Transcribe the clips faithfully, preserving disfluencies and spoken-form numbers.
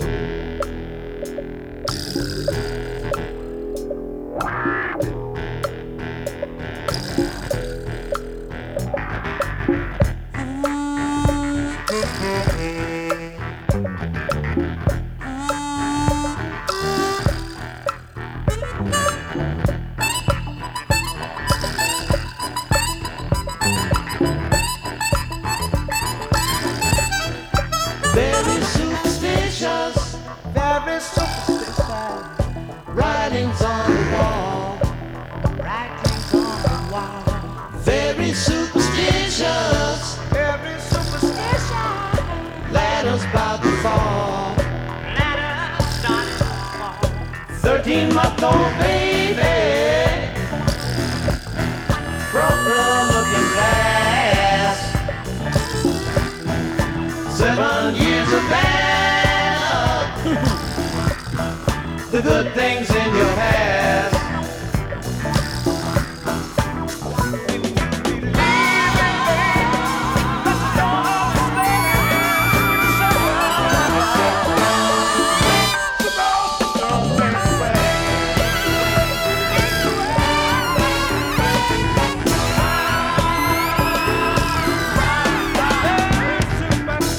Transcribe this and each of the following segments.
Very superstitious, very superstitious. Writings on the wall, writings on the wall. Very superstitious, very superstitious. Ladders about to fall, ladders starting to fall. Thirteen month old baby, broken looking glass. Seven years of bad the good things in your past.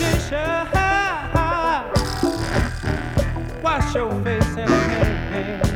Wash your face in a minute, man.